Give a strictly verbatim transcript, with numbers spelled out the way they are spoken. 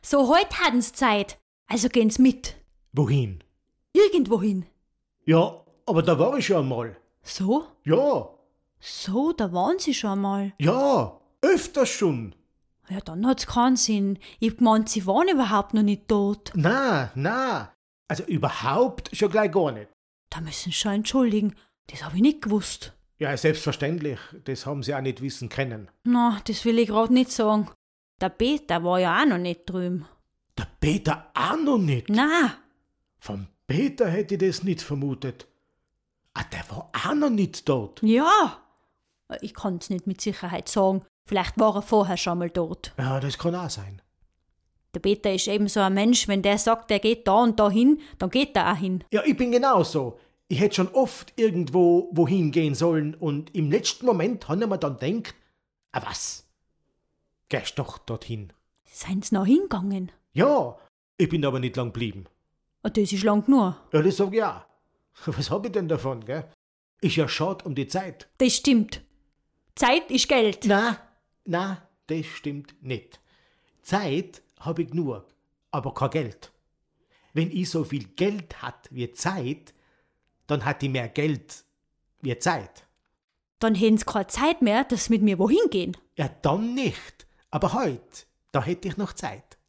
So heut hatten's Zeit. Also gehen's mit. Wohin? Irgendwohin. Ja, aber da war ich schon einmal. So? Ja, So, da waren sie schon mal. ja, öfters schon. Ja, dann hat's keinen Sinn. Ich hab gemeint, sie waren überhaupt noch nicht tot. Na, na, also überhaupt schon gleich gar nicht. Da müssen sie schon entschuldigen. Das hab ich nicht gewusst. Ja, selbstverständlich, das haben sie auch nicht wissen können. Na, das will ich grad nicht sagen. Der Peter war ja auch noch nicht drüben. Der Peter auch noch nicht. Na, Vom Peter hätte ich das nicht vermutet. Ah, der war auch noch nicht tot. ja. Ich kann's nicht mit Sicherheit sagen. Vielleicht war er vorher schon mal tot. Ja, das kann auch sein. Der Peter ist eben so ein Mensch, wenn der sagt, er geht da und da hin, dann geht er auch hin. Ja, ich bin genauso. Ich hätte schon oft irgendwo wohin gehen sollen und im letzten Moment habe ich mir dann gedacht, ah was, gehst doch dorthin. Seien sie noch hingegangen? Ja, ich bin aber nicht lang geblieben. Ah, das ist lang genug. Ja, das sag ich auch. Was hab ich denn davon, gell? Ist ja schade um die Zeit. Das stimmt. Zeit ist Geld. Na, na, das stimmt nicht. Zeit hab ich genug, aber kein Geld. Wenn ich so viel Geld hat wie Zeit, dann hat ich mehr Geld wie Zeit. Dann hätten sie keine Zeit mehr, dass sie mit mir wohin gehen. Ja, dann nicht. Aber heute, da hätte ich noch Zeit.